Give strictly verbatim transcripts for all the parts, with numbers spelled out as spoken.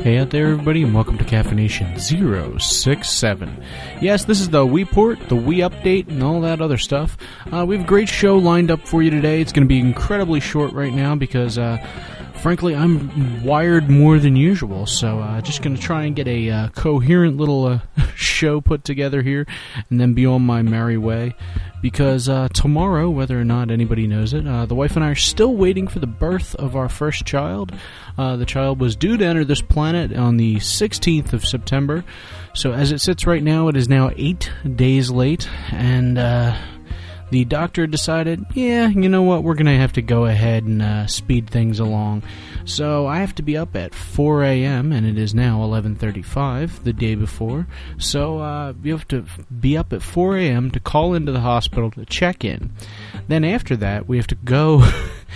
Hey out there, everybody, and welcome to Caffeination zero six seven. Yes, this is the Wii port, the Wii update, and all that other stuff. Uh, we have a great show lined up for you today. It's going to be incredibly short right now because, uh, frankly, I'm wired more than usual. So, uh, just going to try and get a uh, coherent little uh, show put together here, and then be on my merry way. Because uh, tomorrow, whether or not anybody knows it, uh, the wife and I are still waiting for the birth of our first child. Uh, the child was due to enter this planet on the sixteenth of September. So as it sits right now, it is now eight days late, and uh, the doctor decided, yeah, you know what, we're going to have to go ahead and uh, speed things along. So I have to be up at four a.m., and it is now eleven thirty-five, the day before. So uh, you have to be up at four a.m. to call into the hospital to check in. Then after that, we have to go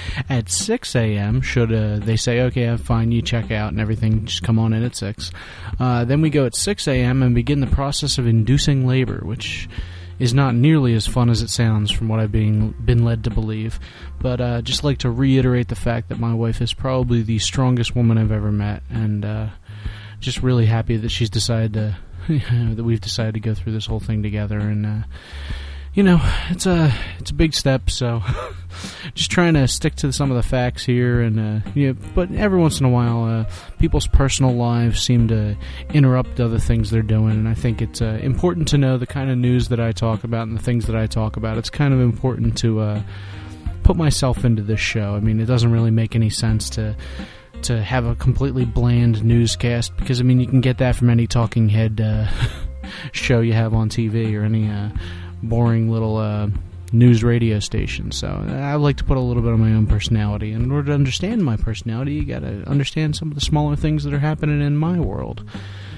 at six a.m. should uh, they say, okay, I'm fine, you check out and everything, just come on in at six. Uh, then we go at six a.m. and begin the process of inducing labor, which is not nearly as fun as it sounds from what I've been, been led to believe. But uh, just like to reiterate the fact that my wife is probably the strongest woman I've ever met, and uh, just really happy that she's decided to, that we've decided to go through this whole thing together. And uh, you know, it's a it's a big step, so just trying to stick to some of the facts here, and uh, yeah. But every once in a while, uh, people's personal lives seem to interrupt other things they're doing, and I think it's uh, important to know the kind of news that I talk about and the things that I talk about. It's kind of important to uh, put myself into this show. I mean, it doesn't really make any sense to to have a completely bland newscast, because I mean, you can get that from any talking head uh, show you have on T V or any uh, boring little uh, news radio station. So I like to put a little bit of my own personality. And in order to understand my personality, you got to understand some of the smaller things that are happening in my world.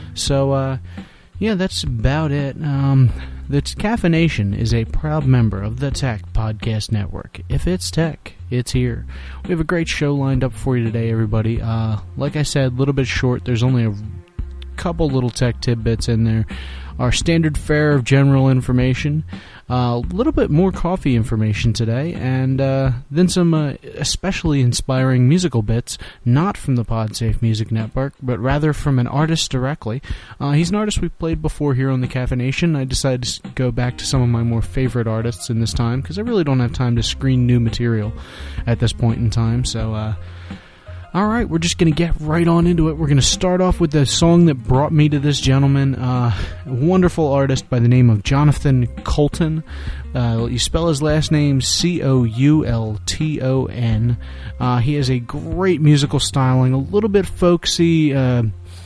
So uh, yeah, that's about it. Um, the Caffeination is a proud member of the Tech Podcast Network. If it's tech, it's here. We have a great show lined up for you today, everybody. Uh, like I said, a little bit short. There's only a couple little tech tidbits in there. Our standard fare of general information, a uh, little bit more coffee information today, and uh, then some uh, especially inspiring musical bits, not from the PodSafe Music Network, but rather from an artist directly. Uh, he's an artist we've played before here on the Caffeination. I decided to go back to some of my more favorite artists in this time, because I really don't have time to screen new material at this point in time, so uh alright, we're just going to get right on into it. We're going to start off with the song that brought me to this gentleman, uh, a wonderful artist by the name of Jonathan Coulton. Uh, you spell his last name C O U L T O N. Uh, he has a great musical styling, a little bit folksy. Uh,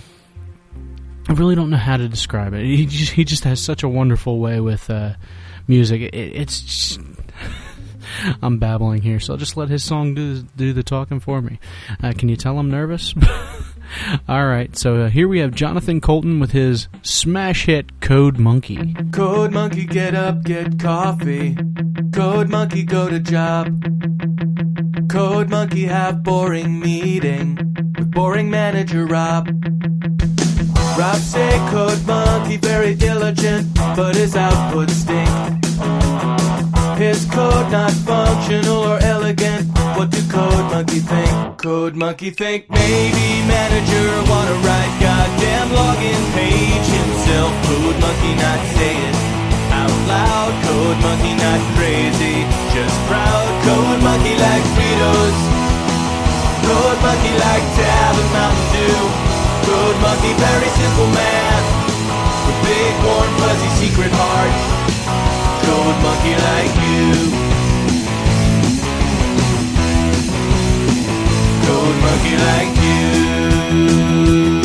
I really don't know how to describe it. He just, he just has such a wonderful way with uh, music. It, it's just... I'm babbling here, so I'll just let his song do, do the talking for me. Uh, can you tell I'm nervous? Alright, so uh, here we have Jonathan Coulton with his smash hit Code Monkey. Code Monkey, get up, get coffee. Code Monkey, go to job. Code Monkey, have boring meeting with boring manager Rob. Rob say Code Monkey very diligent, but his output stink. His code not functional or elegant. What do Code Monkey think? Code Monkey think maybe manager wanna write goddamn login page himself. Code Monkey not say it out loud. Code Monkey not crazy, just proud. Code Monkey like Fritos. Code Monkey like Tab and Mountain Dew. Code Monkey very simple man with big warm fuzzy secret heart. Code Monkey like you. Code Monkey like you.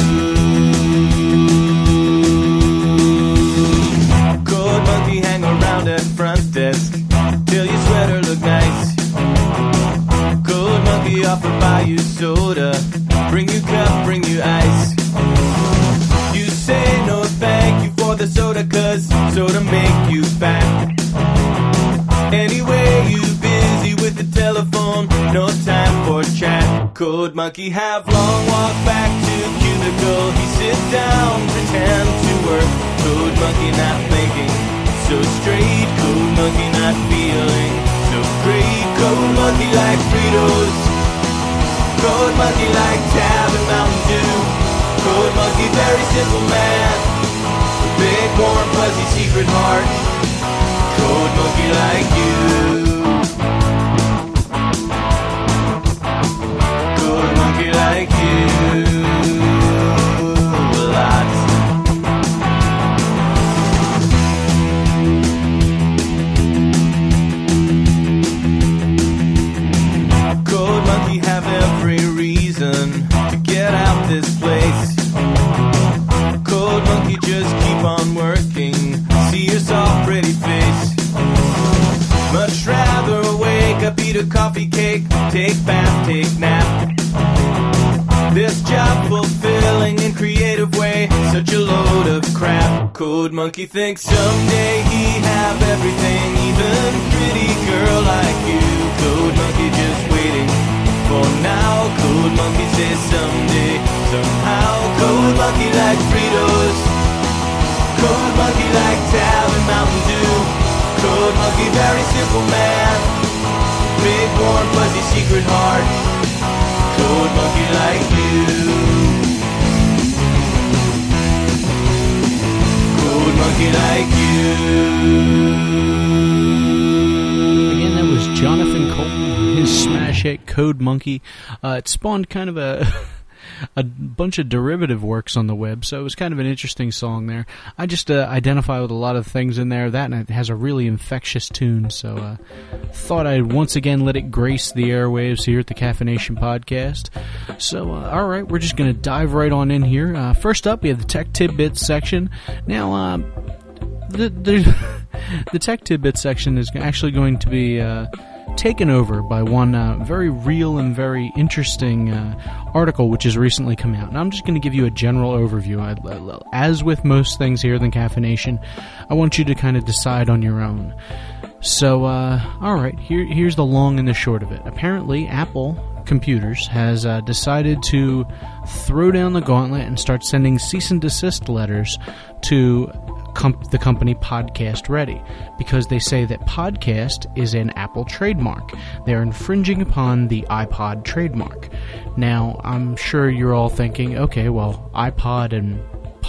Code Monkey hang around at front desk till your sweater look nice. Code Monkey offer buy you soda, bring you cup, bring you ice. You say no thank you for the soda, cause soda make you fat. Anyway, you busy with the telephone, no time for chat. Code Monkey have long walk back to cubicle. He sit down, pretend to work. Code Monkey not thinking so straight. Code Monkey not feeling so great. Code Monkey like Fritos. Code Monkey like Tab and Mountain Dew. Code Monkey, very simple man, with big, warm, fuzzy secret heart. Code Monkey like you. Code Monkey like you. Lots. Code Monkey have every reason to get out this place. Code Monkey, just keep on working. See your soft, pretty face. Much rather wake up, eat a coffee cake, take bath, take nap. This job fulfilling in creative way, such a load of crap. Code Monkey thinks someday he have everything, even pretty girl like you. Code Monkey just waiting for now. Code Monkey says someday, somehow. Code Monkey like Fritos. Code Monkey like Tab and Mountain Dew. Code Monkey, very simple man, big, warm, fuzzy secret heart. Code Monkey like you. Code Monkey like you. Again, that was Jonathan Coulton, his smash hit Code Monkey. Uh, it spawned kind of a a bunch of derivative works on the web, so it was kind of an interesting song there. I just uh, identify with a lot of things in there, that and it has a really infectious tune, so uh, thought I'd once again let it grace the airwaves here at the Caffeination Podcast. So, uh, alright, we're just going to dive right on in here. Uh, first up, we have the Tech Tidbits section. Now, uh, the, the, the Tech Tidbits section is actually going to be Uh, taken over by one uh, very real and very interesting uh, article which has recently come out. And I'm just going to give you a general overview. I, as with most things here in the Caffeination, I want you to kind of decide on your own. So, uh, alright, here, here's the long and the short of it. Apparently, Apple Computers has uh, decided to throw down the gauntlet and start sending cease and desist letters to Com- the company Podcast Ready, because they say that podcast is an Apple trademark. They're infringing upon the iPod trademark. Now, I'm sure you're all thinking, okay, well, iPod and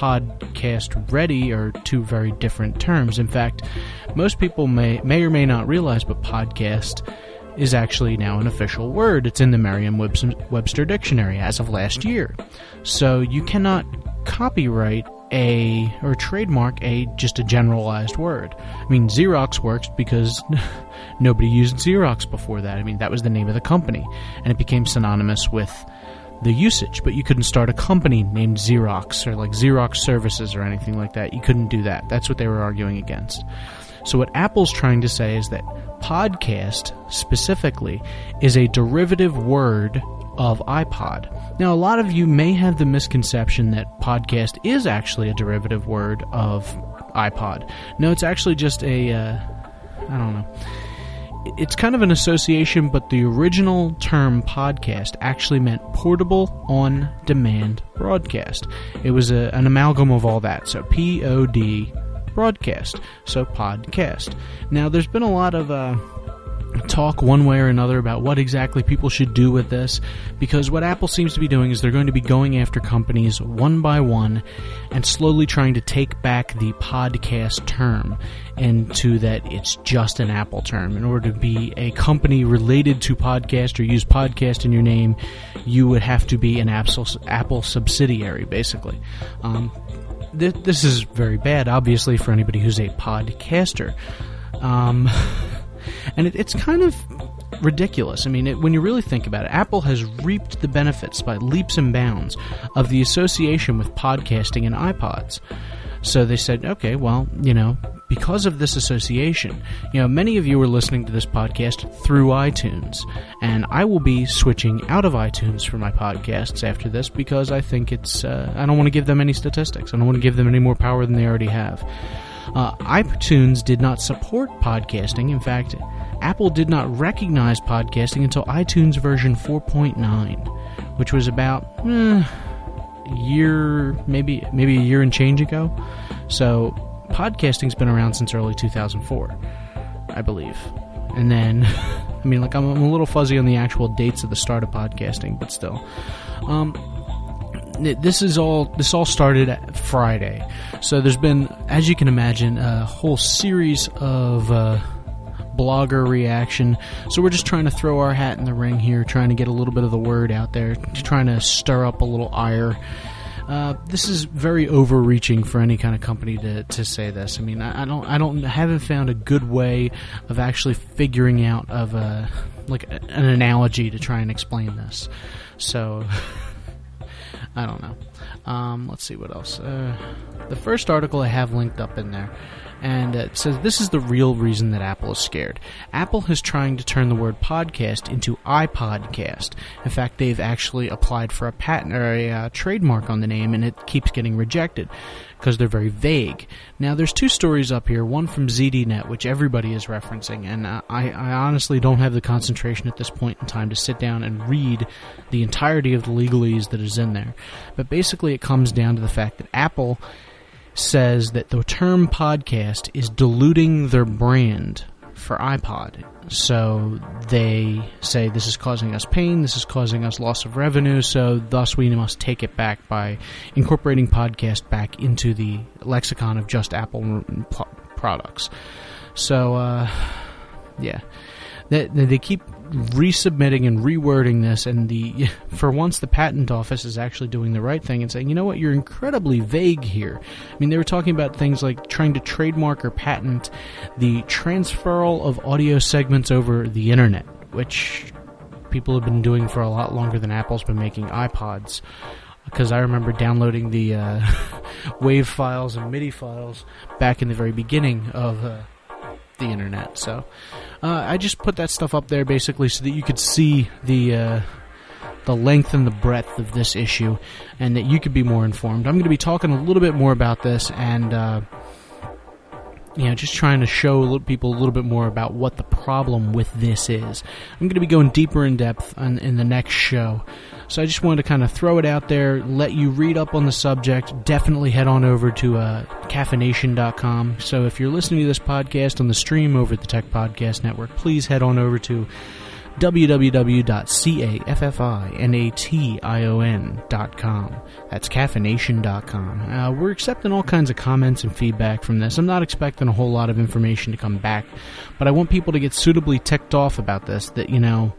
Podcast Ready are two very different terms. In fact, most people may, may or may not realize, but podcast is actually now an official word. It's in the Merriam-Webster Dictionary as of last year. So you cannot copyright a or trademark a just a generalized word. I mean, Xerox works because nobody used Xerox before that. I mean, that was the name of the company, and it became synonymous with the usage, but you couldn't start a company named Xerox or like Xerox Services or anything like that. You couldn't do that. That's what they were arguing against. So what Apple's trying to say is that podcast specifically is a derivative word of iPod. Now, a lot of you may have the misconception that podcast is actually a derivative word of iPod. No, it's actually just a, uh, I don't know. It's kind of an association, but the original term podcast actually meant portable on-demand broadcast. It was a, an amalgam of all that, so P O D, broadcast, so podcast. Now, there's been a lot of uh, talk one way or another about what exactly people should do with this, because what Apple seems to be doing is they're going to be going after companies one by one and slowly trying to take back the podcast term into that it's just an Apple term. In order to be a company related to podcast or use podcast in your name, you would have to be an Apple, Apple subsidiary, basically. Um, th- this is very bad, obviously, for anybody who's a podcaster. Um... And it, it's kind of ridiculous. I mean, it, when you really think about it, Apple has reaped the benefits by leaps and bounds of the association with podcasting and iPods. So they said, okay, well, you know, because of this association, you know, many of you are listening to this podcast through iTunes, and I will be switching out of iTunes for my podcasts after this because I think it's, uh, I don't want to give them any statistics. I don't want to give them any more power than they already have. Uh, iTunes did not support podcasting. In fact, Apple did not recognize podcasting until iTunes version four point nine, which was about eh, a year, maybe maybe a year and change ago. So podcasting's been around since early two thousand four, I believe. And then, I mean, like I'm, I'm a little fuzzy on the actual dates of the start of podcasting, but still. Um, this is all this all started Friday, so there's been, as you can imagine, a whole series of uh, blogger reaction. So we're just trying to throw our hat in the ring here, trying to get a little bit of the word out there, trying to stir up a little ire. Uh, this is very overreaching for any kind of company to, to say this. I mean, I, I don't, I don't, haven't found a good way of actually figuring out of a like an analogy to try and explain this. So, I don't know. Um, let's see what else. Uh, the first article I have linked up in there, and it says, this is the real reason that Apple is scared. Apple is trying to turn the word podcast into iPodcast. In fact, they've actually applied for a patent or a uh, trademark on the name, and it keeps getting rejected because they're very vague. Now, there's two stories up here, one from Z D Net, which everybody is referencing, and uh, I, I honestly don't have the concentration at this point in time to sit down and read the entirety of the legalese that is in there. But basically, it comes down to the fact that Apple says that the term podcast is diluting their brand for iPod. So they say this is causing us pain, this is causing us loss of revenue, so thus we must take it back by incorporating podcast back into the lexicon of just Apple products. So, uh, yeah. They, they keep resubmitting and rewording this, and the for once the patent office is actually doing the right thing and saying, you know what, you're incredibly vague here. I mean, they were talking about things like trying to trademark or patent the transferal of audio segments over the internet, which people have been doing for a lot longer than Apple's been making iPods. Because I remember downloading the uh, WAV files and MIDI files back in the very beginning of uh, the internet. So uh, I just put that stuff up there basically so that you could see the uh, the length and the breadth of this issue, and that you could be more informed. I'm going to be talking a little bit more about this, and uh, you know, just trying to show a little, people a little bit more about what the problem with this is. I'm going to be going deeper in depth on, in the next show. So I just wanted to kind of throw it out there, let you read up on the subject. Definitely head on over to uh, caffeination dot com. So if you're listening to this podcast on the stream over at the Tech Podcast Network, please head on over to w w w dot caffeination dot com. That's caffeination dot com. Uh, we're accepting all kinds of comments and feedback from this. I'm not expecting a whole lot of information to come back, but I want people to get suitably ticked off about this, that, you know,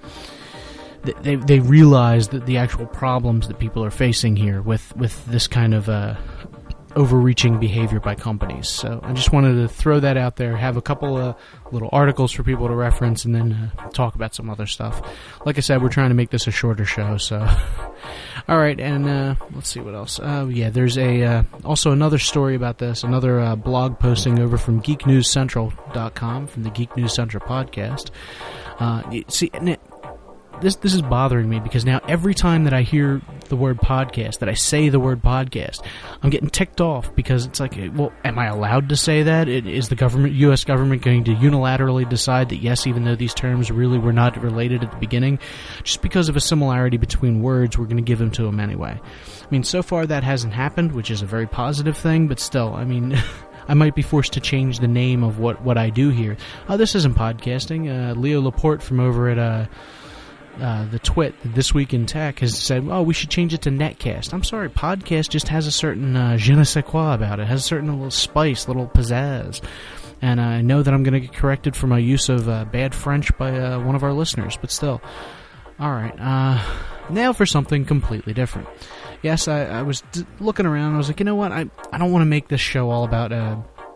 they they realize that the actual problems that people are facing here with, with this kind of uh, overreaching behavior by companies. So I just wanted to throw that out there, have a couple of little articles for people to reference, and then uh, talk about some other stuff. Like I said, we're trying to make this a shorter show, so... All right, and uh, let's see what else. Uh, yeah, there's a uh, also another story about this, another uh, blog posting over from geek news central dot com, from the Geek News Central podcast. Uh, see, This this is bothering me, because now every time that I hear the word podcast, that I say the word podcast, I'm getting ticked off, because it's like, well, am I allowed to say that? Is the government, U S government, going to unilaterally decide that yes, even though these terms really were not related at the beginning, just because of a similarity between words, we're going to give them to them anyway? I mean, so far that hasn't happened, which is a very positive thing, but still, I mean... I might be forced to change the name of what, what I do here. Oh, this isn't podcasting. Uh, Leo Laporte from over at... Uh, Uh, the Twit, This Week in Tech, has said, oh, we should change it to Netcast. I'm sorry, podcast just has a certain uh, je ne sais quoi about it. It has a certain little spice, little pizzazz. And I know that I'm going to get corrected for my use of uh, bad French by uh, one of our listeners, but still. All right, uh, now for something completely different. Yes, I, I was d- looking around, and I was like, you know what, I, I don't want to make this show all about, uh,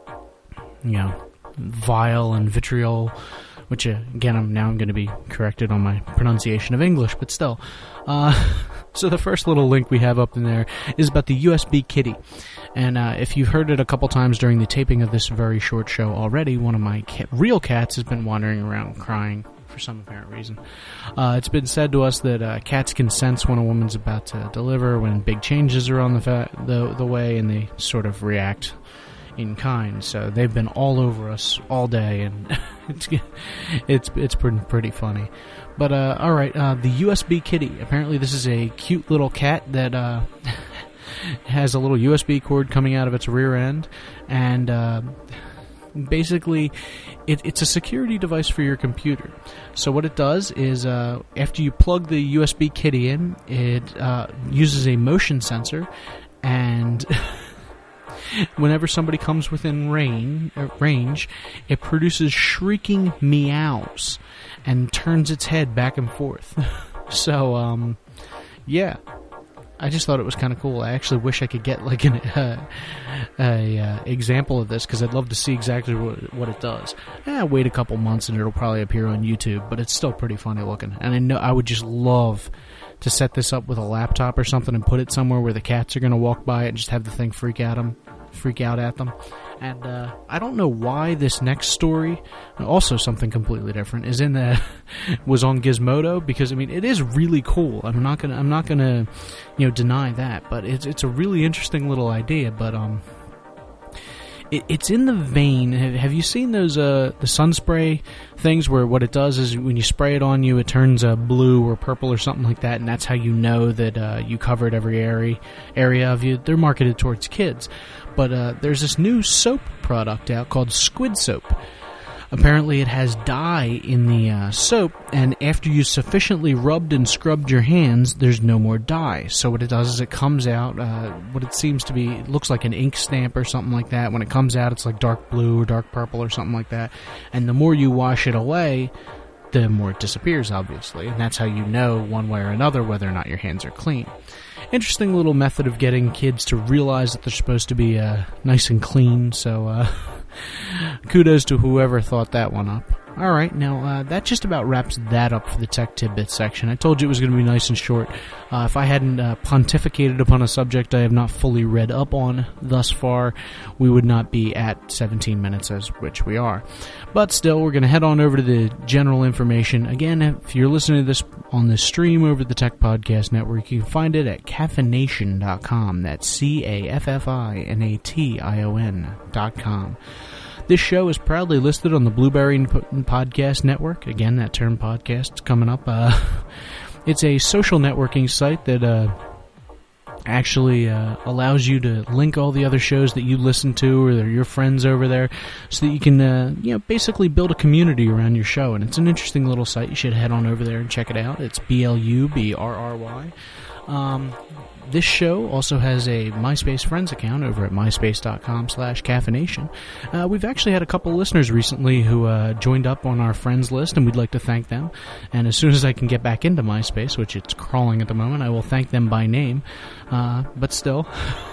you know, vile and vitriol, which, uh, again, I'm, now I'm going to be corrected on my pronunciation of English, but still. Uh, so the first little link we have up in there is about the U S B Kitty. And uh, if you've heard it a couple times during the taping of this very short show already, one of my cat, real cats has been wandering around crying for some apparent reason. Uh, it's been said to us that uh, cats can sense when a woman's about to deliver, when big changes are on the, fa- the, the way, and they sort of react in kind. So they've been all over us all day, and it's it's it's pretty, pretty funny. But uh, all right, uh, the U S B Kitty. Apparently, this is a cute little cat that uh, has a little U S B cord coming out of its rear end, and uh, basically, it, it's a security device for your computer. So what it does is, uh, after you plug the U S B kitty in, it uh, uses a motion sensor, and whenever somebody comes within rain, uh, range, it produces shrieking meows and turns its head back and forth. So, um, yeah. I just thought it was kind of cool. I actually wish I could get like an uh, a uh, example of this, because I'd love to see exactly what, what it does. Eh, wait a couple months and it'll probably appear on YouTube, but it's still pretty funny looking. And I know I would just love to set this up with a laptop or something and put it somewhere where the cats are going to walk by it and just have the thing freak at them, freak out at them. And uh, I don't know why this next story, also something completely different, is in the was on Gizmodo, because I mean it is really cool. I'm not gonna I'm not gonna you know deny that, but it's it's a really interesting little idea. But um, it, it's in the vein. Have, have you seen those uh the sun spray things where what it does is when you spray it on you, it turns uh, blue or purple or something like that, and that's how you know that uh, you covered every area area of you. They're marketed towards kids. But uh, there's this new soap product out called Squid Soap. Apparently it has dye in the uh, soap, and after you sufficiently rubbed and scrubbed your hands, there's no more dye. So what it does is it comes out, uh, what it seems to be, it looks like an ink stamp or something like that. When it comes out, it's like dark blue or dark purple or something like that. And the more you wash it away, the more it disappears, obviously. And that's how you know, one way or another, whether or not your hands are clean. Interesting little method of getting kids to realize that they're supposed to be uh, nice and clean, so uh, kudos to whoever thought that one up. Alright, now uh, that just about wraps that up for the Tech Tidbits section. I told you it was going to be nice and short. Uh, if I hadn't uh, pontificated upon a subject I have not fully read up on thus far, we would not be at seventeen minutes, as which we are. But still, we're going to head on over to the general information. Again, if you're listening to this on the stream over the Tech Podcast Network, you can find it at caffeination dot com. That's C A F F I N A T I O N dot com. This show is proudly listed on the Blueberry Podcast Network. Again, that term podcast is coming up. Uh, it's a social networking site that uh, actually uh, allows you to link all the other shows that you listen to or your friends over there, so that you can uh, you know, basically build a community around your show. And it's an interesting little site. You should head on over there and check it out. It's B L U B R R Y. Um, this show also has a MySpace Friends account over at myspace dot com slash caffeination. Uh, we've actually had a couple listeners recently who uh, joined up on our friends list, and we'd like to thank them. And as soon as I can get back into MySpace, which it's crawling at the moment, I will thank them by name. Uh, but still...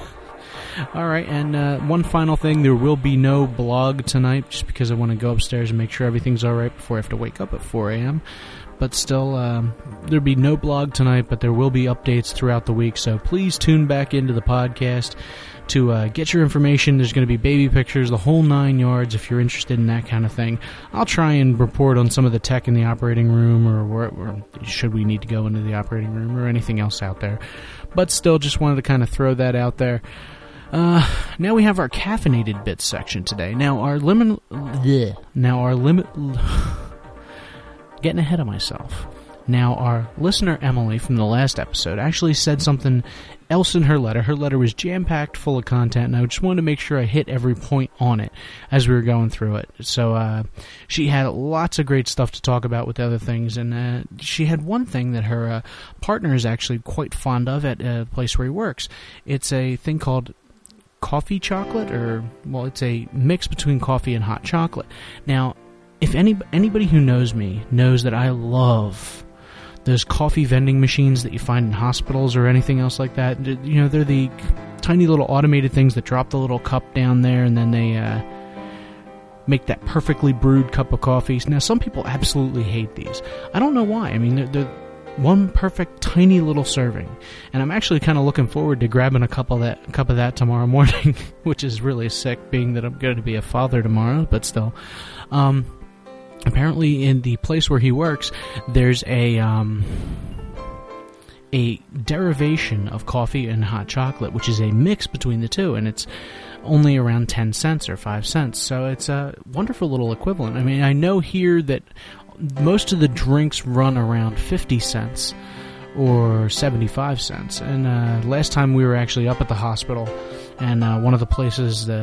Alright, and uh, one final thing, there will be no blog tonight, just because I want to go upstairs and make sure everything's alright before I have to wake up at four a.m. But still, um, there'll be no blog tonight, but there will be updates throughout the week, so please tune back into the podcast to uh, get your information. There's going to be baby pictures, the whole nine yards, if you're interested in that kind of thing. I'll try and report on some of the tech in the operating room, or, or, or should we need to go into the operating room, or anything else out there. But still, just wanted to kind of throw that out there. Uh, now we have our caffeinated bits section today. Now our lemon... Bleh. Now our limit... Getting ahead of myself. Now, our listener, Emily, from the last episode, actually said something else in her letter. Her letter was jam-packed full of content, and I just wanted to make sure I hit every point on it as we were going through it. So, uh, she had lots of great stuff to talk about with other things, and uh, she had one thing that her uh, partner is actually quite fond of at a place where he works. It's a thing called coffee chocolate, or, well, it's a mix between coffee and hot chocolate. Now, if any anybody who knows me knows that I love those coffee vending machines that you find in hospitals or anything else like that. You know, they're the tiny little automated things that drop the little cup down there, and then they uh, make that perfectly brewed cup of coffee. Now, some people absolutely hate these. I don't know why. I mean, they're, they're one perfect tiny little serving, and I'm actually kind of looking forward to grabbing a cup of that a cup of that tomorrow morning, which is really sick, being that I'm going to be a father tomorrow. But still. Um, Apparently, in the place where he works, there's a um, a derivation of coffee and hot chocolate, which is a mix between the two, and it's only around ten cents or five cents. So it's a wonderful little equivalent. I mean, I know here that most of the drinks run around fifty cents or seventy-five cents. And uh, last time we were actually up at the hospital, and uh, one of the places the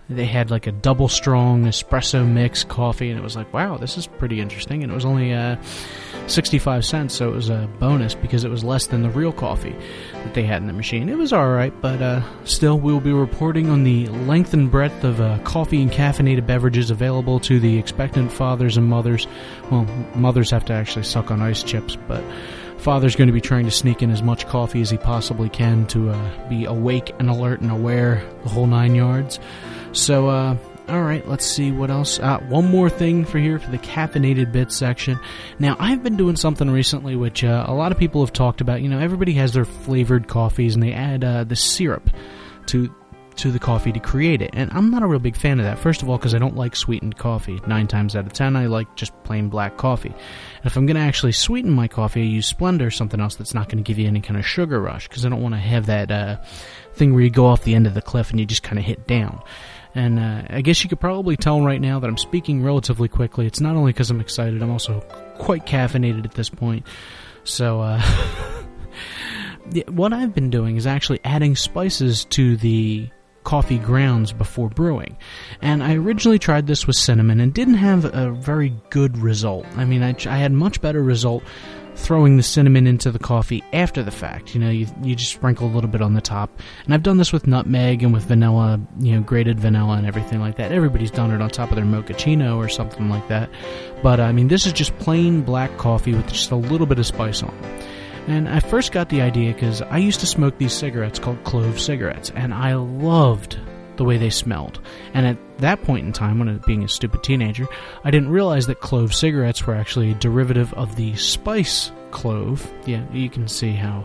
they had like a double strong espresso mix coffee, and it was like, wow, this is pretty interesting. And it was only uh, sixty-five cents, so it was a bonus because it was less than the real coffee that they had in the machine. It was alright, but uh, still, we'll be reporting on the length and breadth of uh, coffee and caffeinated beverages available to the expectant fathers and mothers. Well, mothers have to actually suck on ice chips, but father's going to be trying to sneak in as much coffee as he possibly can to uh, be awake and alert and aware the whole nine yards. So, uh, alright, let's see what else. Uh, one more thing for here for the caffeinated bits section. Now, I've been doing something recently which uh, a lot of people have talked about. You know, everybody has their flavored coffees, and they add uh, the syrup to to the coffee to create it. And I'm not a real big fan of that. First of all, because I don't like sweetened coffee. Nine times out of ten, I like just plain black coffee. And if I'm going to actually sweeten my coffee, I use Splenda or something else that's not going to give you any kind of sugar rush, because I don't want to have that uh, thing where you go off the end of the cliff and you just kind of hit down. And uh, I guess you could probably tell right now that I'm speaking relatively quickly. It's not only because I'm excited, I'm also quite caffeinated at this point. So, uh, yeah, what I've been doing is actually adding spices to the coffee grounds before brewing. And I originally tried this with cinnamon and didn't have a very good result. I mean, I, I had much better result throwing the cinnamon into the coffee after the fact. You know, you you just sprinkle a little bit on the top. And I've done this with nutmeg and with vanilla, you know, grated vanilla and everything like that. Everybody's done it on top of their mochaccino or something like that. But, I mean, this is just plain black coffee with just a little bit of spice on it. And I first got the idea because I used to smoke these cigarettes called clove cigarettes, and I loved the way they smelled. And at that point in time, when I was being a stupid teenager, I didn't realize that clove cigarettes were actually a derivative of the spice clove. Yeah, you can see how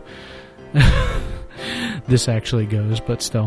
this actually goes, but still.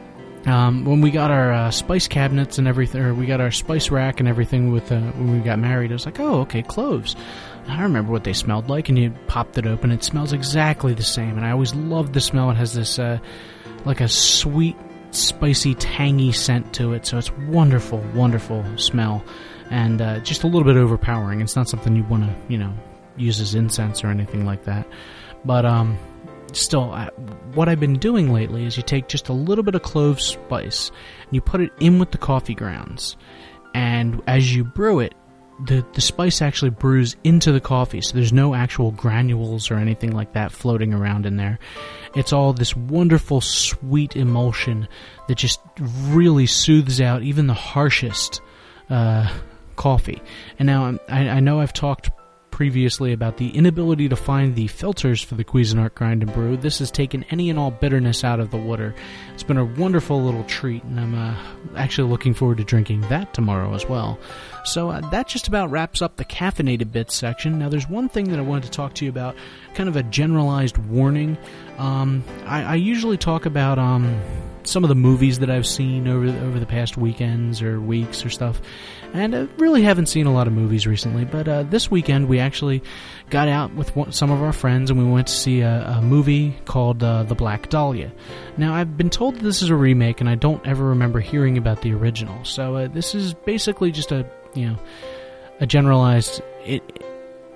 Um, when we got our uh, spice cabinets and everything, or we got our spice rack and everything with uh, when we got married, I was like, oh, okay, cloves. I remember what they smelled like, and you popped it open, it smells exactly the same, and I always loved the smell. It has this, uh, like a sweet, spicy, tangy scent to it, so it's wonderful, wonderful smell, and uh, just a little bit overpowering. It's not something you want to, you know, use as incense or anything like that, but, um... still, uh, what I've been doing lately is you take just a little bit of clove spice and you put it in with the coffee grounds, and as you brew it, the, the spice actually brews into the coffee, so there's no actual granules or anything like that floating around in there. It's all this wonderful sweet emulsion that just really soothes out even the harshest uh, coffee. And now I, I know I've talked previously about the inability to find the filters for the Cuisinart Grind and Brew. This has taken any and all bitterness out of the water. It's been a wonderful little treat, and I'm uh, actually looking forward to drinking that tomorrow as well. So uh, that just about wraps up the caffeinated bits section. Now there's one thing that I wanted to talk to you about, kind of a generalized warning. Um, I, I usually talk about um, some of the movies that I've seen over over the past weekends or weeks or stuff, and I really haven't seen a lot of movies recently, but uh, this weekend we actually got out with one, some of our friends, and we went to see a, a movie called uh, The Black Dahlia. Now, I've been told that this is a remake, and I don't ever remember hearing about the original, so uh, this is basically just a, you know, a generalized it,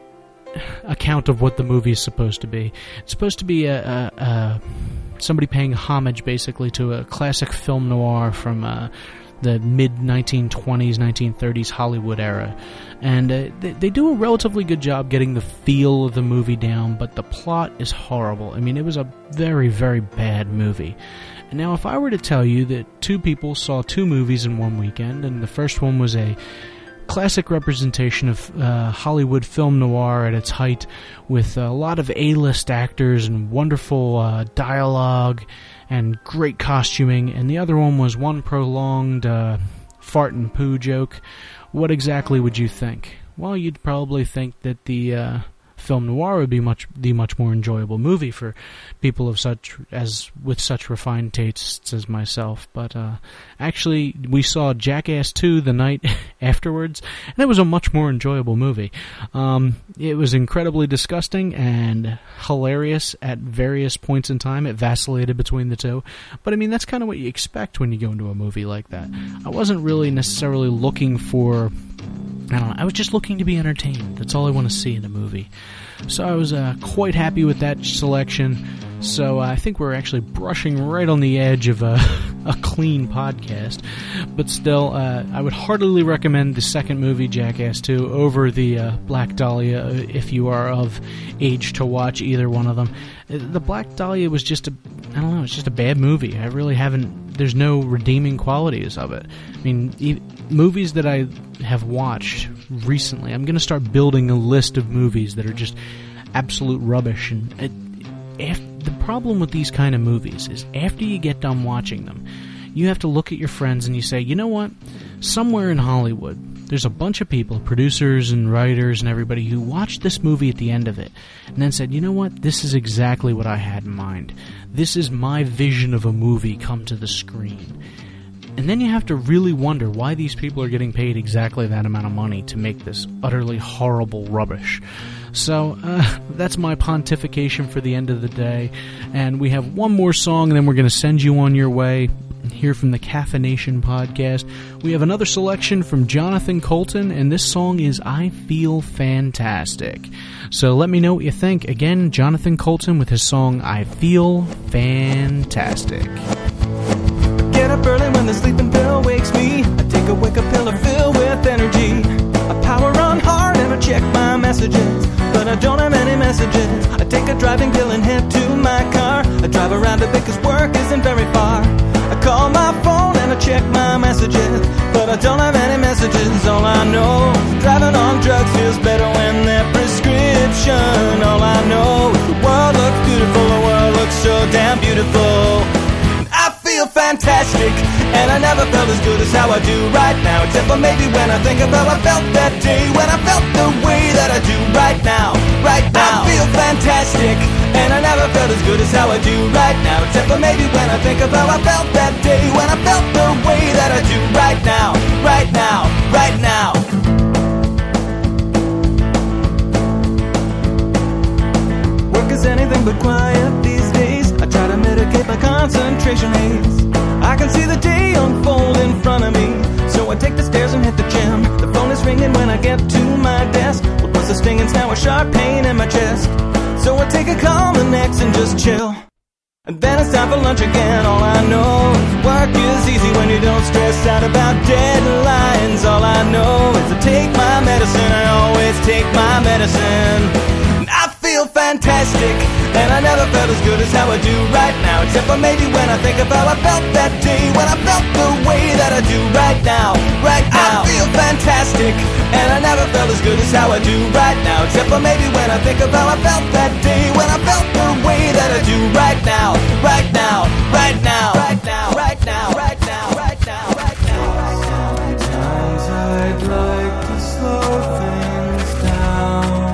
account of what the movie is supposed to be. It's supposed to be a... a, a somebody paying homage, basically, to a classic film noir from uh, the mid nineteen twenties, nineteen thirties Hollywood era. And uh, they, they do a relatively good job getting the feel of the movie down, but the plot is horrible. I mean, it was a very, very bad movie. And now, if I were to tell you that two people saw two movies in one weekend, and the first one was a classic representation of uh, Hollywood film noir at its height, with a lot of A-list actors and wonderful uh, dialogue and great costuming, and the other one was one prolonged uh, fart and poo joke. What exactly would you think? Well, you'd probably think that the uh, film noir would be much the much more enjoyable movie for people of such as with such refined tastes as myself. But uh, actually, we saw Jackass two the night afterwards, and it was a much more enjoyable movie. Um, it was incredibly disgusting and hilarious at various points in time. It vacillated between the two, but I mean, that's kind of what you expect when you go into a movie like that. I wasn't really necessarily looking for I don't know, I was just looking to be entertained. That's all I want to see in a movie. So I was uh, quite happy with that selection. So uh, I think we're actually brushing right on the edge of a, a clean podcast. But still, uh, I would heartily recommend the second movie, Jackass two, over the uh, Black Dahlia, if you are of age to watch either one of them. The Black Dahlia was just a, I don't know, it's just a bad movie. I really haven't, there's no redeeming qualities of it. I mean, e- movies that I have watched recently, I'm going to start building a list of movies that are just absolute rubbish. And it, if, the problem with these kind of movies is after you get done watching them, you have to look at your friends and you say, you know what, somewhere in Hollywood, there's a bunch of people, producers and writers and everybody, who watched this movie at the end of it and then said, you know what, this is exactly what I had in mind. This is my vision of a movie come to the screen. And then you have to really wonder why these people are getting paid exactly that amount of money to make this utterly horrible rubbish. So, uh, that's my pontification for the end of the day. And we have one more song, and then we're going to send you on your way. Here from the Caffeination Podcast, we have another selection from Jonathan Coulton, and this song is I Feel Fantastic. So let me know what you think. Again, Jonathan Coulton with his song I Feel Fantastic. Get up early when the sleeping pill wakes me. I take a wake-up pill to fill with energy. I power on hard and I check my messages, but I don't have any messages. I take a driving pill and head to my car. I drive around a bit cause work isn't very far. I call my phone and I check my messages, but I don't have any messages. All I know is driving on drugs feels better when they're prescription. All I know is the world looks beautiful, the world looks so damn beautiful. I feel fantastic, and I never felt as good as how I do right now, except for maybe when I think of how I felt that day, when I felt the way that I do right now, right now. I feel fantastic, and I never felt as good as how I do right now, except for maybe when I think of how I felt that day, when I felt the way that I do right now, right now, right now. Work is anything but quiet these days. I try to mitigate my concentration haze. I can see the day unfold in front of me, so I take the stairs and hit the gym. The phone is ringing when I get to my desk. What was the sting and now a sharp pain in my chest. So I take a calming X and just chill. And then it's time for lunch again. All I know is work is easy when you don't stress out about deadlines. All I know is to take my medicine. I always take my medicine. I feel fantastic, and I never felt as good as how I do right now, except for maybe when I think of how I felt that day, when I felt the way that I do right now, right now. I feel fantastic, and I never felt as good as how I do right now, except for maybe when I think of how I felt that day, when I felt the way that I do right now, right now, right now, right now, right now, right now, right now, right now. Sometimes I'd like to slow things down.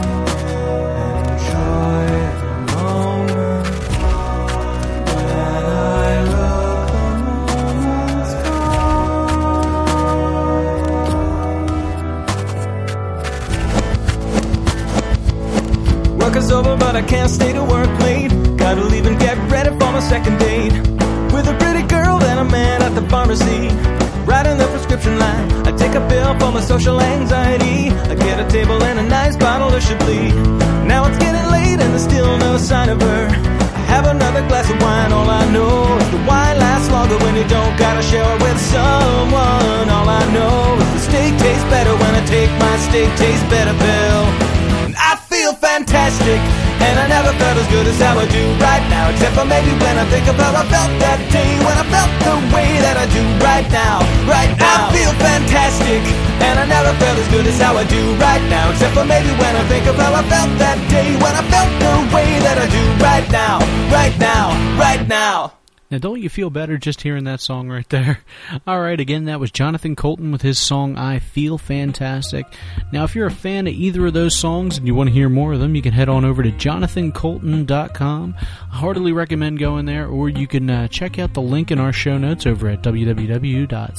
Work is over, but I can't stay to work late. Gotta leave and get ready for my second date with a pretty girl and a man at the pharmacy, writing the prescription line. I take a pill for my social anxiety. I get a table and a nice bottle of Chablis. Now it's getting late and there's still no sign of her. I have another glass of wine. All I know is the wine lasts longer when you don't gotta share it with someone. All I know is the steak tastes better when I take my steak tastes better pill. I feel fantastic, and I never felt as good as how I do right now, except for maybe when I think of how I felt that day, when I felt the way that I do right now, right now. I feel fantastic, and I never felt as good as how I do right now, except for maybe when I think of how I felt that day, when I felt the way that I do right now, right now, right now. Now, don't you feel better just hearing that song right there? All right, again, that was Jonathan Coulton with his song, I Feel Fantastic. Now, if you're a fan of either of those songs and you want to hear more of them, you can head on over to jonathan coulton dot com. I heartily recommend going there, or you can uh, check out the link in our show notes over at w w w dot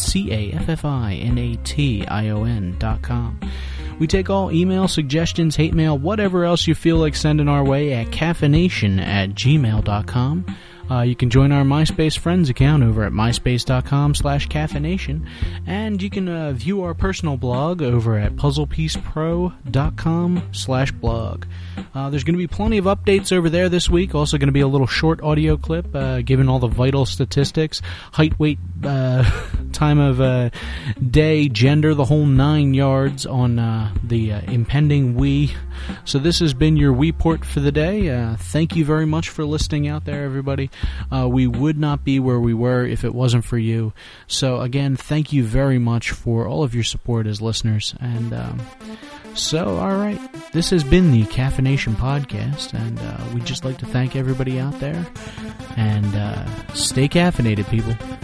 caffeination dot com. We take all email, suggestions, hate mail, whatever else you feel like sending our way at caffeination at gmail dot com. Uh, you can join our MySpace friends account over at myspace.com slash caffeination, and you can uh, view our personal blog over at puzzlepiecepro.com slash blog. Uh, there's going to be plenty of updates over there this week. Also going to be a little short audio clip uh, giving all the vital statistics, height, weight, uh, time of uh, day, gender, the whole nine yards on uh, the uh, impending Wii. So this has been your WiiPort for the day. Uh, thank you very much for listening out there, everybody. Uh, we would not be where we were if it wasn't for you. So again, thank you very much for all of your support as listeners. And um, so, all right, this has been the Caffeination Podcast, and uh, we'd just like to thank everybody out there. And uh, stay caffeinated, people.